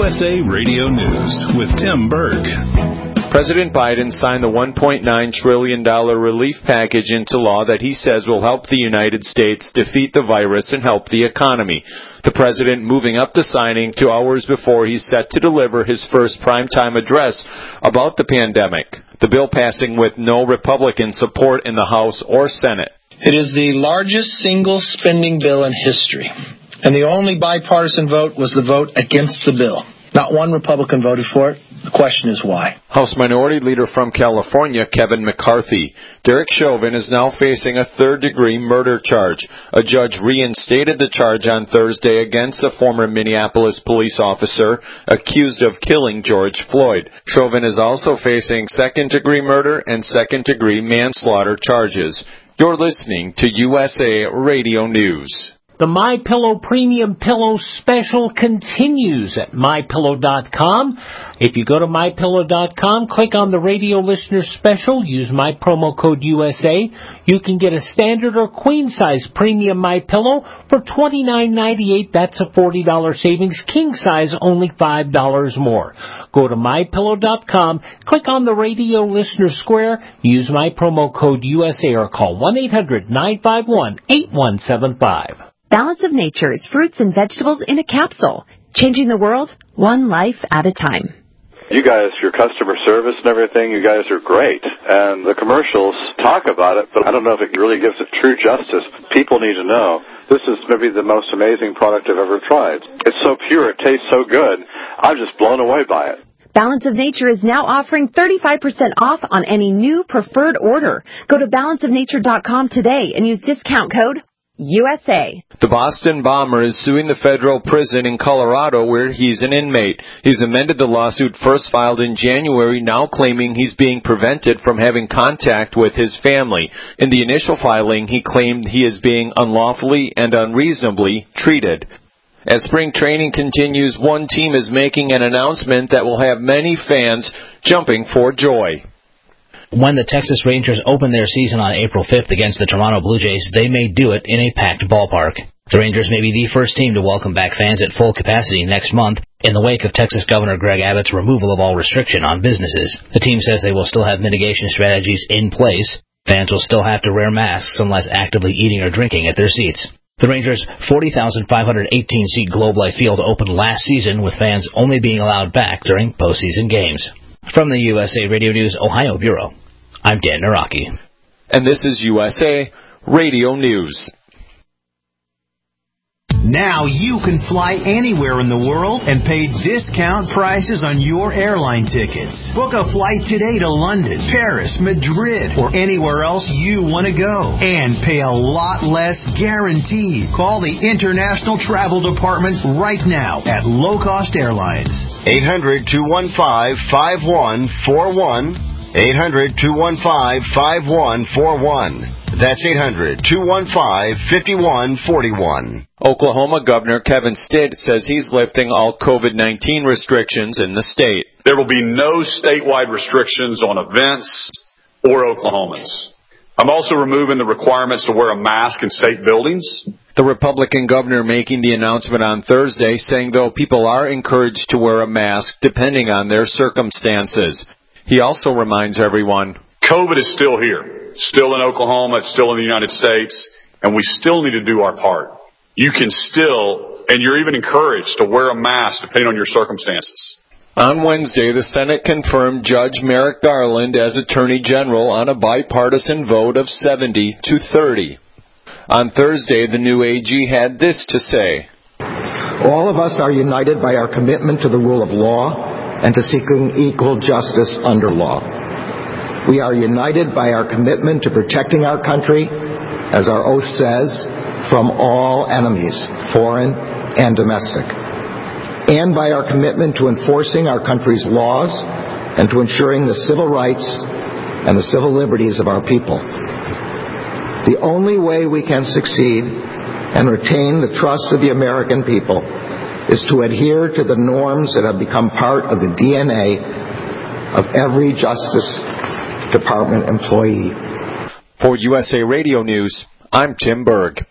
USA Radio News with Tim Berg. President Biden signed the $1.9 trillion relief package into law that he says will help the United States defeat the virus and help the economy. The president moving up the signing 2 hours before he's set to deliver his first primetime address about the pandemic. The bill passing with no Republican support in the House or Senate. It is the largest single spending bill in history, and the only bipartisan vote was the vote against the bill. Not one Republican voted for it. The question is why. House Minority Leader from California, Kevin McCarthy. Derek Chauvin is now facing a third-degree murder charge. A judge reinstated the charge on Thursday against a former Minneapolis police officer accused of killing George Floyd. Chauvin is also facing second-degree murder and second-degree manslaughter charges. You're listening to USA Radio News. The MyPillow Premium Pillow Special continues at MyPillow.com. If you go to MyPillow.com, click on the radio listener special, use my promo code USA, you can get a standard or queen size premium MyPillow for $29.98. That's a $40 savings. King size only $5 more. Go to MyPillow.com, click on the radio listener square, use my promo code USA or call 1-800-951-8175. Balance of Nature's fruits and vegetables in a capsule. Changing the world, one life at a time. You guys, your customer service and everything, you guys are great. And the commercials talk about it, but I don't know if it really gives it true justice. People need to know. This is maybe the most amazing product I've ever tried. It's so pure, it tastes so good. I'm just blown away by it. Balance of Nature is now offering 35% off on any new preferred order. Go to balanceofnature.com today and use discount code USA. The Boston bomber is suing the federal prison in Colorado where he's an inmate. He's amended the lawsuit first filed in January, now claiming he's being prevented from having contact with his family. In the initial filing, he claimed he is being unlawfully and unreasonably treated. As spring training continues, one team is making an announcement that will have many fans jumping for joy. When the Texas Rangers open their season on April 5th against the Toronto Blue Jays, they may do it in a packed ballpark. The Rangers may be the first team to welcome back fans at full capacity next month in the wake of Texas Governor Greg Abbott's removal of all restriction on businesses. The team says they will still have mitigation strategies in place. Fans will still have to wear masks unless actively eating or drinking at their seats. The Rangers' 40,518-seat Globe Life Field opened last season with fans only being allowed back during postseason games. From the USA Radio News Ohio Bureau, I'm Dan Naraki. And this is USA Radio News. Now you can fly anywhere in the world and pay discount prices on your airline tickets. Book a flight today to London, Paris, Madrid, or anywhere else you want to go. And pay a lot less guaranteed. Call the International Travel Department right now at Low Cost Airlines. 800-215-5141. 800-215-5141. That's 800-215-5141. Oklahoma Governor Kevin Stitt says he's lifting all COVID-19 restrictions in the state. There will be no statewide restrictions on events or Oklahomans. I'm also removing the requirements to wear a mask in state buildings. The Republican governor making the announcement on Thursday, saying though people are encouraged to wear a mask depending on their circumstances. He also reminds everyone, COVID is still here, still in Oklahoma, it's still in the United States, and we still need to do our part. You can still, and you're even encouraged to wear a mask depending on your circumstances. On Wednesday, the Senate confirmed Judge Merrick Garland as Attorney General on a bipartisan vote of 70 to 30. On Thursday, the new AG had this to say. All of us are united by our commitment to the rule of law and to seeking equal justice under law. We are united by our commitment to protecting our country, as our oath says, from all enemies, foreign and domestic, and by our commitment to enforcing our country's laws and to ensuring the civil rights and the civil liberties of our people. The only way we can succeed and retain the trust of the American people is to adhere to the norms that have become part of the DNA of every Justice Department employee. For USA Radio News, I'm Tim Berg.